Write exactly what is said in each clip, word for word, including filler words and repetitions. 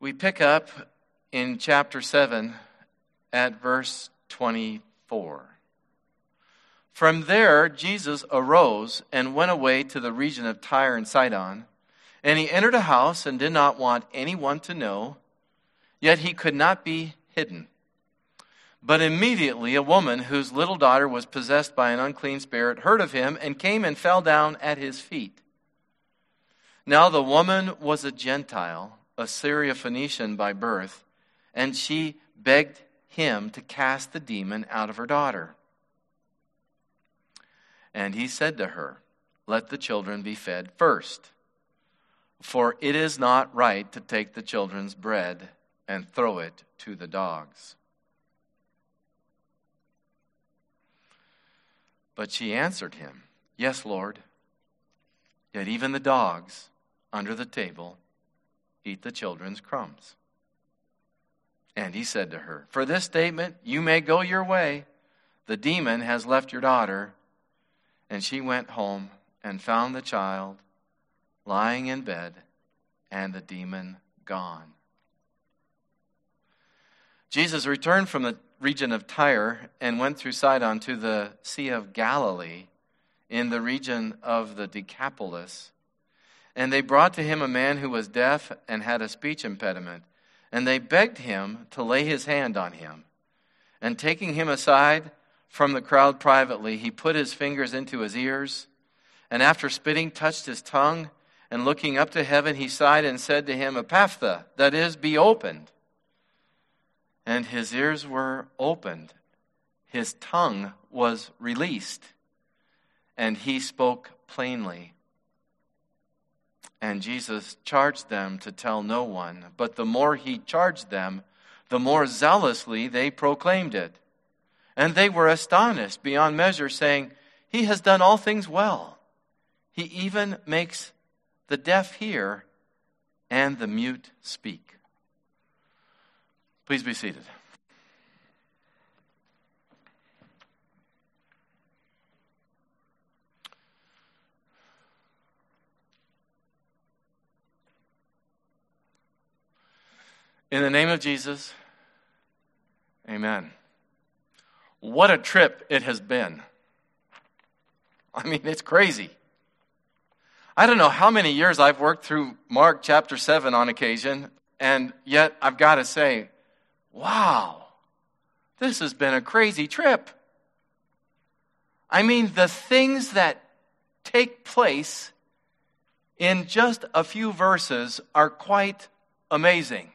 We pick up in chapter seven at verse twenty-four. From there, Jesus arose and went away to the region of Tyre and Sidon. And he entered a house and did not want anyone to know, yet he could not be hidden. But immediately a woman whose little daughter was possessed by an unclean spirit heard of him and came and fell down at his feet. Now the woman was a Gentile, a Syrophoenician by birth, and she begged him to cast the demon out of her daughter. And he said to her, "Let the children be fed first, for it is not right to take the children's bread and throw it to the dogs." But she answered him, "Yes, Lord, yet even the dogs under the table eat the children's crumbs." And he said to her, "For this statement you may go your way. The demon has left your daughter." And she went home and found the child lying in bed and the demon gone. Jesus returned from the region of Tyre and went through Sidon to the Sea of Galilee in the region of the Decapolis. And they brought to him a man who was deaf and had a speech impediment. And they begged him to lay his hand on him. And taking him aside from the crowd privately, he put his fingers into his ears, and after spitting, touched his tongue, and looking up to heaven, he sighed and said to him, "Ephphatha," that is, "be opened." And his ears were opened, his tongue was released, and he spoke plainly. And Jesus charged them to tell no one, but the more he charged them, the more zealously they proclaimed it. And they were astonished beyond measure, saying, "He has done all things well. He even makes the deaf hear and the mute speak." Please be seated. In the name of Jesus, amen. What a trip it has been. I mean, it's crazy. I don't know how many years I've worked through Mark chapter seven on occasion, and yet I've got to say, wow, this has been a crazy trip. I mean, the things that take place in just a few verses are quite amazing.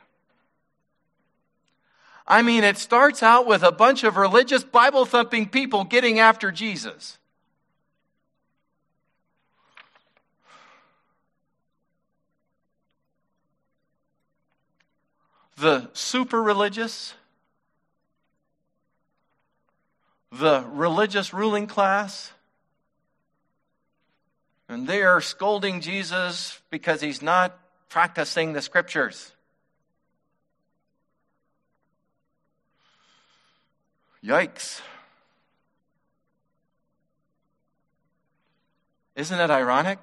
I mean, it starts out with a bunch of religious, Bible-thumping people getting after Jesus. The super religious, the religious ruling class, and they are scolding Jesus because he's not practicing the scriptures. Yikes. Isn't it ironic?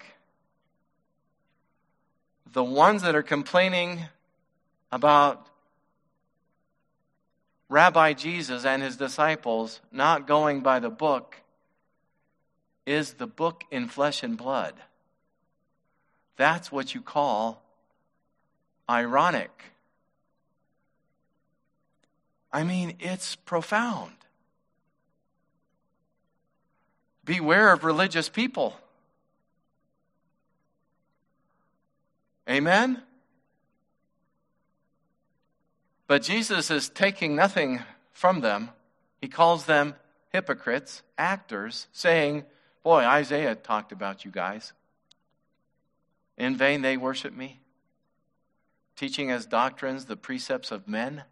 The ones that are complaining about Rabbi Jesus and his disciples not going by the book is the book in flesh and blood. That's what you call ironic. I mean, it's profound. Beware of religious people. Amen? But Jesus is taking nothing from them. He calls them hypocrites, actors, saying, boy, Isaiah talked about you guys. In vain they worship me, teaching as doctrines the precepts of men,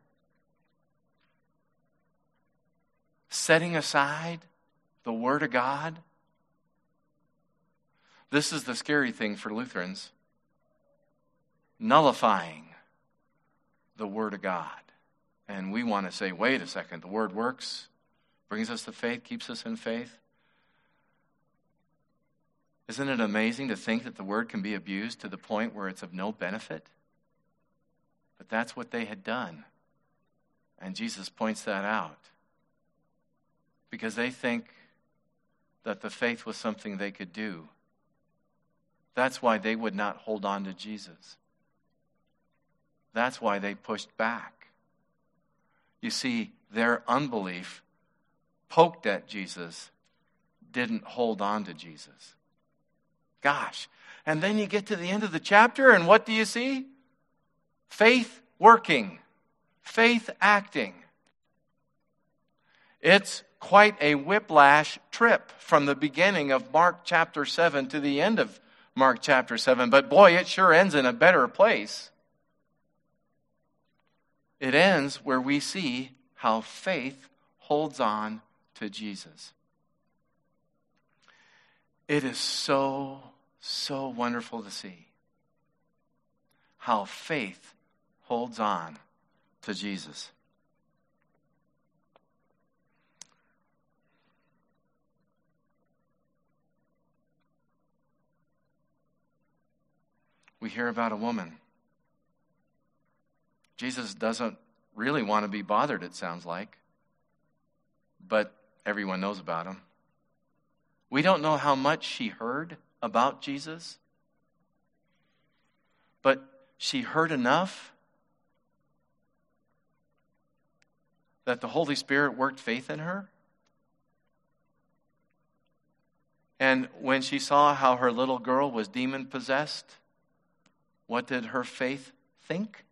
setting aside the Word of God. This is the scary thing for Lutherans. Nullifying the Word of God. And we want to say, wait a second, the Word works, brings us to faith, keeps us in faith. Isn't it amazing to think that the Word can be abused to the point where it's of no benefit? But that's what they had done. And Jesus points that out. Because they think that the faith was something they could do. That's why they would not hold on to Jesus. That's why they pushed back. You see, their unbelief poked at Jesus, didn't hold on to Jesus. Gosh. And then you get to the end of the chapter, and what do you see? Faith working. Faith acting. It's quite a whiplash trip from the beginning of Mark chapter seven to the end of Mark chapter seven. But boy, it sure ends in a better place. It ends where we see how faith holds on to Jesus. It is so, so wonderful to see how faith holds on to Jesus. We hear about a woman. Jesus doesn't really want to be bothered, it sounds like. But everyone knows about him. We don't know how much she heard about Jesus. But she heard enough that the Holy Spirit worked faith in her. And when she saw how her little girl was demon-possessed, what did her faith think?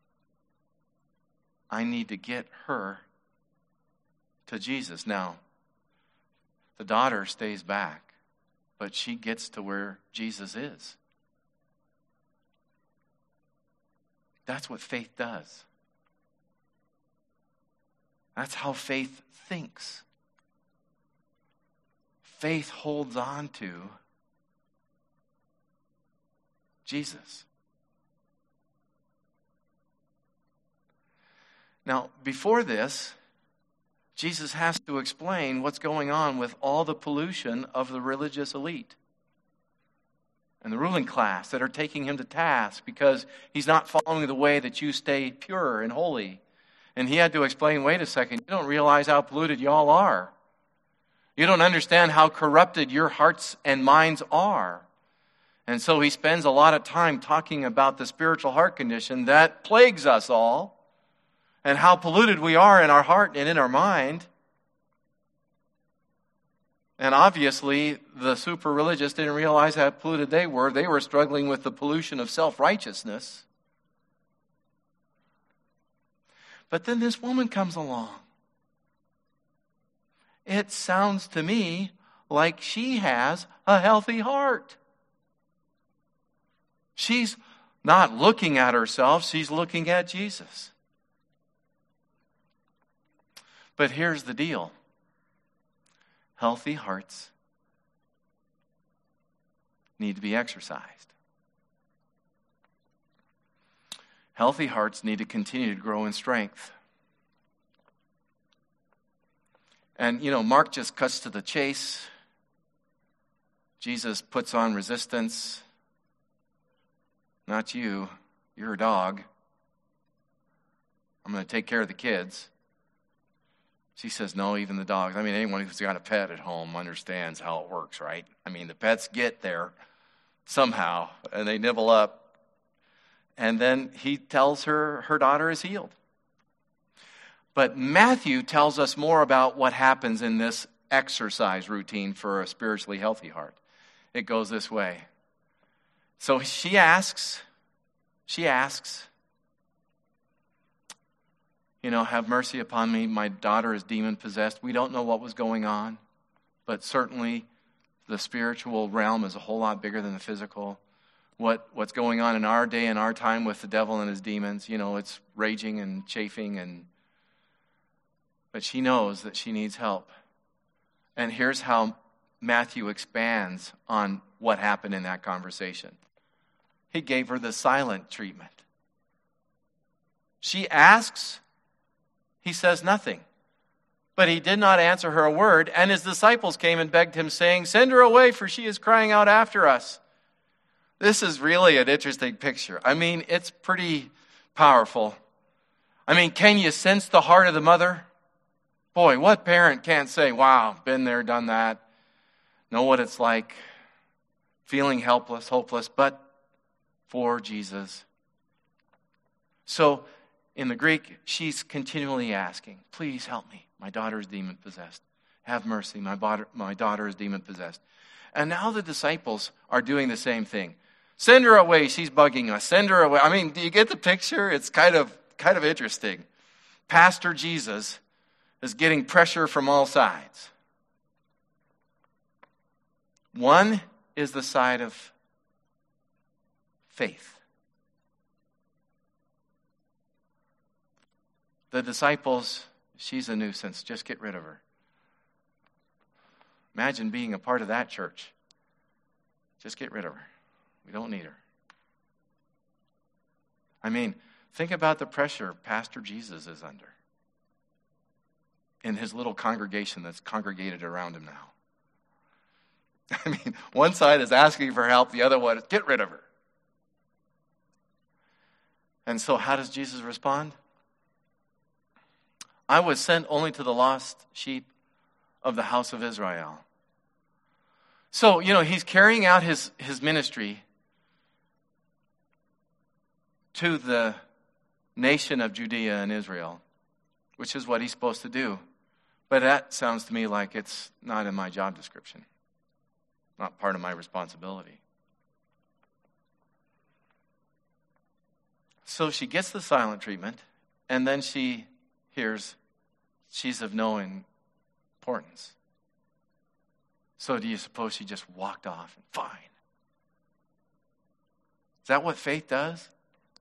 I need to get her to Jesus. Now, the daughter stays back, but she gets to where Jesus is. That's what faith does. That's how faith thinks. Faith holds on to Jesus. Now, before this, Jesus has to explain what's going on with all the pollution of the religious elite and the ruling class that are taking him to task because he's not following the way that you stay pure and holy. And he had to explain, wait a second, you don't realize how polluted y'all are. You don't understand how corrupted your hearts and minds are. And so he spends a lot of time talking about the spiritual heart condition that plagues us all. And how polluted we are in our heart and in our mind. And obviously, the super religious didn't realize how polluted they were. They were struggling with the pollution of self-righteousness. But then this woman comes along. It sounds to me like she has a healthy heart. She's not looking at herself, she's looking at Jesus. But here's the deal. Healthy hearts need to be exercised. Healthy hearts need to continue to grow in strength. And, you know, Mark just cuts to the chase. Jesus puts on resistance. Not you. You're a dog. I'm going to take care of the kids. She says, no, even the dogs. I mean, anyone who's got a pet at home understands how it works, right? I mean, the pets get there somehow, and they nibble up. And then he tells her her daughter is healed. But Matthew tells us more about what happens in this exercise routine for a spiritually healthy heart. It goes this way. So she asks, she asks, you know, have mercy upon me. My daughter is demon-possessed. We don't know what was going on, but certainly the spiritual realm is a whole lot bigger than the physical. What what's going on in our day and our time with the devil and his demons, you know, it's raging and chafing, and but she knows that she needs help. And here's how Matthew expands on what happened in that conversation. He gave her the silent treatment. She asks, he says nothing. But he did not answer her a word, and his disciples came and begged him, saying, send her away, for she is crying out after us. This is really an interesting picture. I mean, it's pretty powerful. I mean, can you sense the heart of the mother? Boy, what parent can't say, wow, been there, done that, know what it's like, feeling helpless, hopeless, but for Jesus. So, in the Greek, she's continually asking, please help me. My daughter is demon-possessed. Have mercy. My, daughter, my daughter is demon-possessed. And now the disciples are doing the same thing. Send her away. She's bugging us. Send her away. I mean, do you get the picture? It's kind of kind of interesting. Pastor Jesus is getting pressure from all sides. One is the side of faith. The disciples, she's a nuisance. Just get rid of her. Imagine being a part of that church. Just get rid of her. We don't need her. I mean, think about the pressure Pastor Jesus is under in his little congregation that's congregated around him now. I mean, one side is asking for help, the other one is get rid of her. And so how does Jesus respond? I was sent only to the lost sheep of the house of Israel. So, you know, he's carrying out his, his ministry to the nation of Judea and Israel, which is what he's supposed to do. But that sounds to me like it's not in my job description, not part of my responsibility. So she gets the silent treatment, and then she hears she's of no importance. So do you suppose she just walked off and fine? Is that what faith does?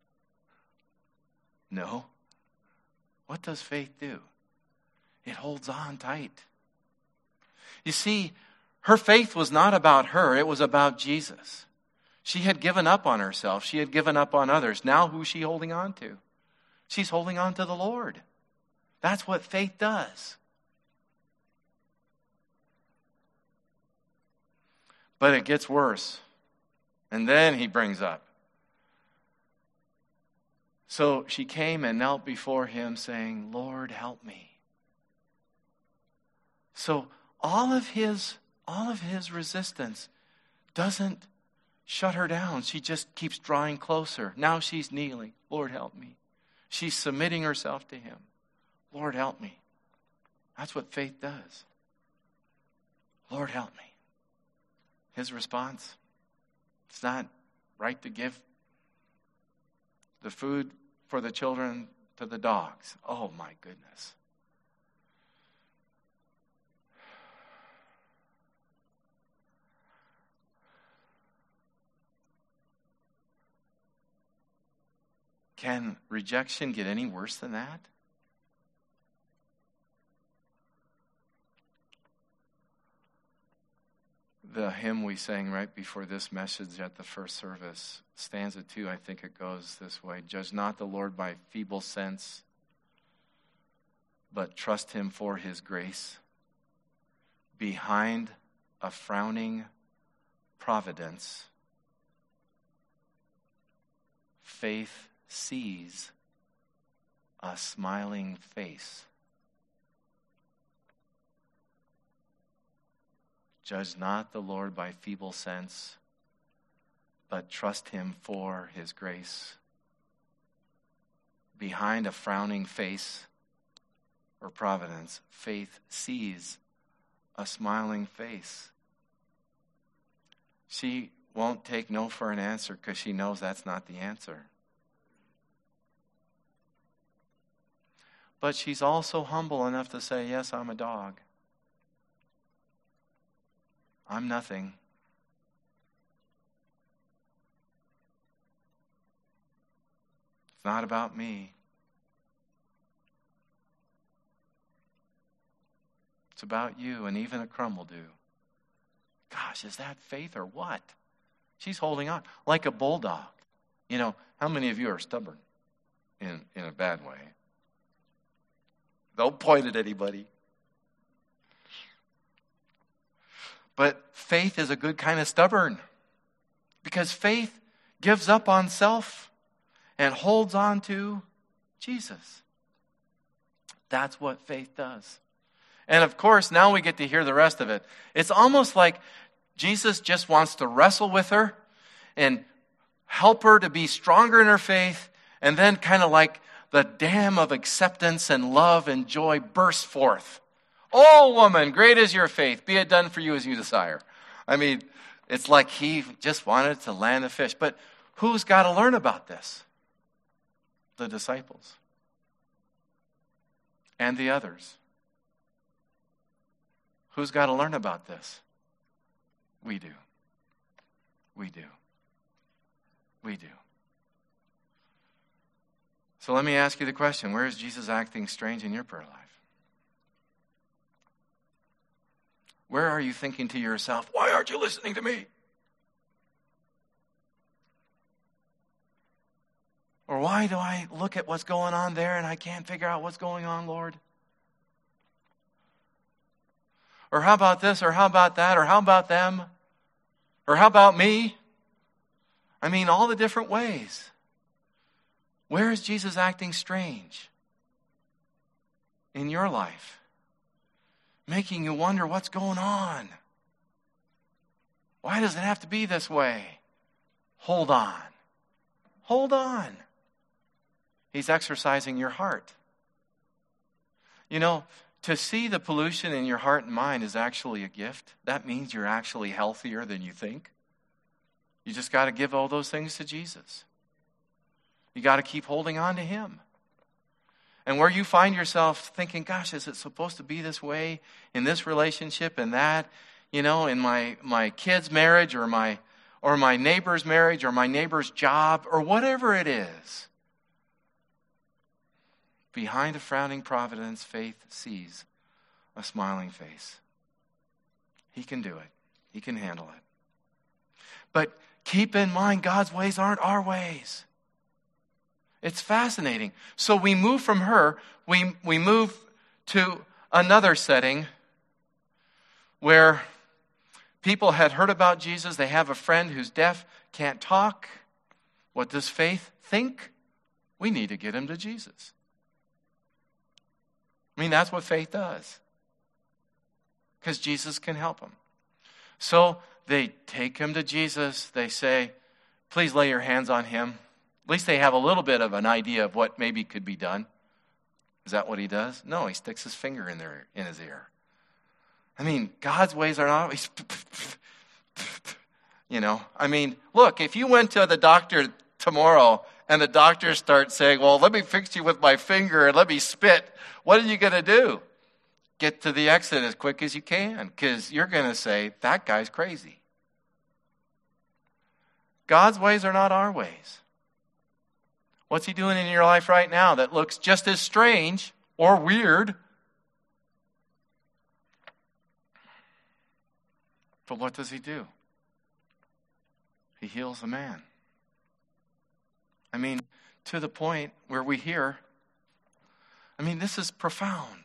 No. What does faith do? It holds on tight. You see, her faith was not about her. It was about Jesus. She had given up on herself. She had given up on others. Now who's she holding on to? She's holding on to the Lord. That's what faith does. But it gets worse. And then he brings up. So she came and knelt before him saying, Lord, help me. So all of his, all of his resistance doesn't shut her down. She just keeps drawing closer. Now she's kneeling. Lord, help me. She's submitting herself to him. Lord, help me. That's what faith does. Lord, help me. His response, it's not right to give the food for the children to the dogs. Oh, my goodness. Can rejection get any worse than that? The hymn we sang right before this message at the first service, stanza two, I think it goes this way. Judge not the Lord by feeble sense, but trust him for his grace. Behind a frowning providence, faith sees a smiling face. Judge not the Lord by feeble sense, but trust him for his grace. Behind a frowning face or providence, faith sees a smiling face. She won't take no for an answer because she knows that's not the answer. But she's also humble enough to say, yes, I'm a dog. I'm nothing. It's not about me. It's about you, and even a crumb will do. Gosh, is that faith or what? She's holding on like a bulldog. You know, how many of you are stubborn in, in a bad way? Don't point at anybody. But faith is a good kind of stubborn, because faith gives up on self and holds on to Jesus. That's what faith does. And of course, now we get to hear the rest of it. It's almost like Jesus just wants to wrestle with her and help her to be stronger in her faith, and then kind of like the dam of acceptance and love and joy bursts forth. Oh, woman, great is your faith. Be it done for you as you desire. I mean, it's like he just wanted to land the fish. But who's got to learn about this? The disciples. And the others. Who's got to learn about this? We do. We do. We do. So let me ask you the question, where is Jesus acting strange in your prayer life? Where are you thinking to yourself, why aren't you listening to me? Or why do I look at what's going on there and I can't figure out what's going on, Lord? Or how about this, or how about that, or how about them? Or how about me? I mean, all the different ways. Where is Jesus acting strange in your life? Making you wonder what's going on. Why does it have to be this way? Hold on. Hold on. He's exercising your heart. You know, to see the pollution in your heart and mind is actually a gift. That means you're actually healthier than you think. You just got to give all those things to Jesus. You got to keep holding on to him. And where you find yourself thinking, gosh, is it supposed to be this way in this relationship and that, you know, in my, my kid's marriage or my or my neighbor's marriage or my neighbor's job or whatever it is. Behind a frowning providence, faith sees a smiling face. He can do it. He can handle it. But keep in mind, God's ways aren't our ways. It's fascinating. So we move from her, we, we move to another setting where people had heard about Jesus. They have a friend who's deaf, can't talk. What does faith think? We need to get him to Jesus. I mean, that's what faith does. Because Jesus can help him. So they take him to Jesus. They say, please lay your hands on him. At least they have a little bit of an idea of what maybe could be done. Is that what he does? No, he sticks his finger in their in his ear. I mean, God's ways are not always, you know. I mean, look, if you went to the doctor tomorrow and the doctor starts saying, well, let me fix you with my finger and let me spit, what are you going to do? Get to the exit as quick as you can, because you're going to say, that guy's crazy. God's ways are not our ways. What's he doing in your life right now that looks just as strange or weird? But what does he do? He heals the man. I mean, to the point where we hear, I mean, this is profound.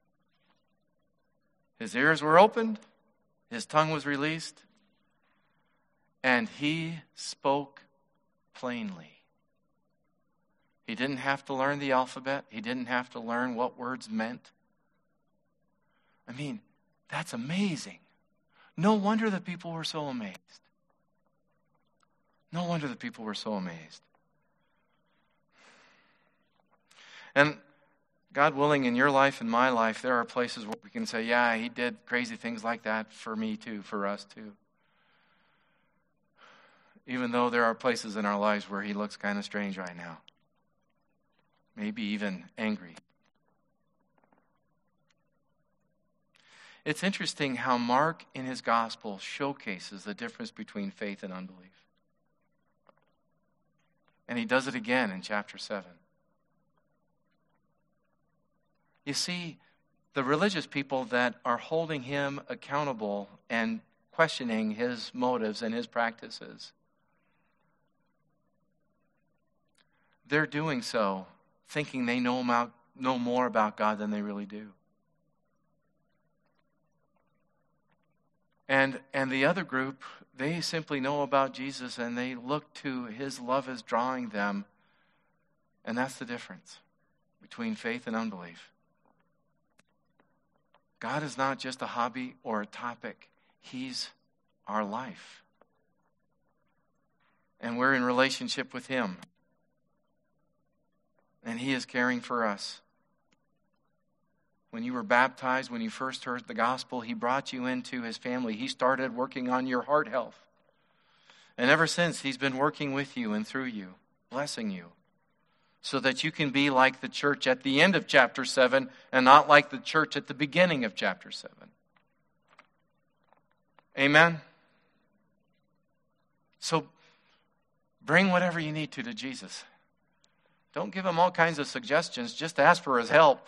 His ears were opened, his tongue was released, and he spoke plainly. He didn't have to learn the alphabet. He didn't have to learn what words meant. I mean, that's amazing. No wonder the people were so amazed. No wonder the people were so amazed. And God willing, in your life and my life, there are places where we can say, yeah, he did crazy things like that for me too, for us too. Even though there are places in our lives where he looks kind of strange right now. Maybe even angry. It's interesting how Mark in his gospel showcases the difference between faith and unbelief. And he does it again in chapter seven. You see, the religious people that are holding him accountable and questioning his motives and his practices, they're doing so thinking they know, about, know more about God than they really do. And, and the other group, they simply know about Jesus and they look to his love as drawing them And that's the difference between faith and unbelief. God is not just a hobby or a topic. He's our life. And we're in relationship with Him. And He is caring for us. When you were baptized, when you first heard the gospel, He brought you into His family. He started working on your heart health. And ever since, He's been working with you and through you, blessing you, so that you can be like the church at the end of chapter seven and not like the church at the beginning of chapter seven. Amen? So bring whatever you need to to Jesus. Don't give Him all kinds of suggestions. Just ask for His help.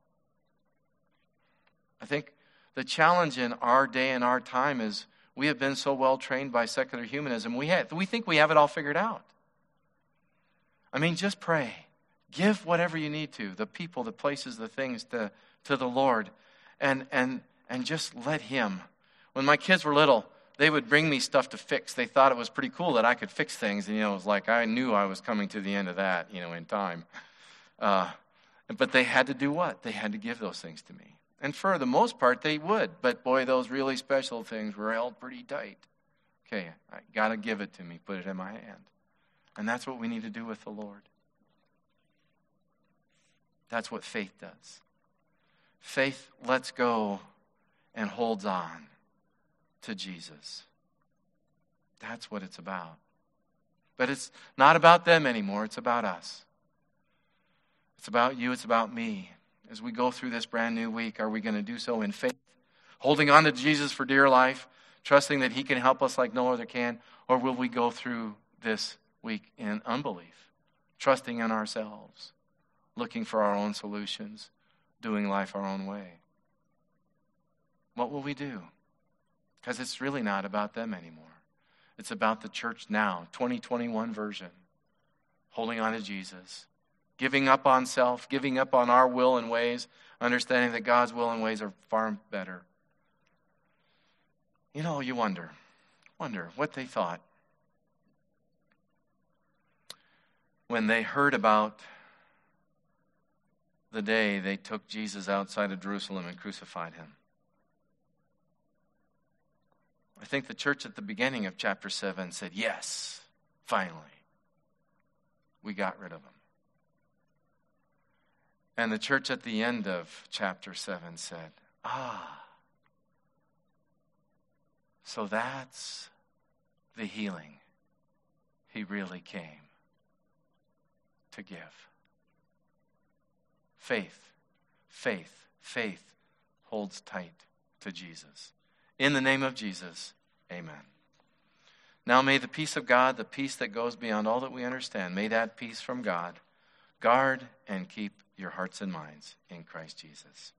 I think the challenge in our day and our time is we have been so well trained by secular humanism. We have, we think we have it all figured out. I mean, just pray. Give whatever you need to, the people, the places, the things to, to the Lord. And, and, and just let Him. When my kids were little, they would bring me stuff to fix. They thought it was pretty cool that I could fix things. And, you know, it was like I knew I was coming to the end of that, you know, in time. Uh, but they had to do what? They had to give those things to me. And for the most part, they would. But, boy, those really special things were held pretty tight. Okay, I got to give it to me. Put it in my hand. And that's what we need to do with the Lord. That's what faith does. Faith lets go and holds on to Jesus. That's what it's about. But it's not about them anymore. It's about us. It's about you. It's about me. As we go through this brand new week, are we going to do so in faith, holding on to Jesus for dear life, trusting that He can help us like no other can? Or will we go through this week in unbelief, trusting in ourselves, looking for our own solutions, doing life our own way? What will we do? Because it's really not about them anymore. It's about the church now, twenty twenty-one version, holding on to Jesus, giving up on self, giving up on our will and ways, understanding that God's will and ways are far better. You know, you wonder, wonder what they thought when they heard about the day they took Jesus outside of Jerusalem and crucified Him. I think the church at the beginning of chapter seven said, yes, finally, we got rid of Him. And the church at the end of chapter seven said, ah, so that's the healing He really came to give. Faith, faith, faith holds tight to Jesus. In the name of Jesus, amen. Now may the peace of God, the peace that goes beyond all that we understand, may that peace from God guard and keep your hearts and minds in Christ Jesus.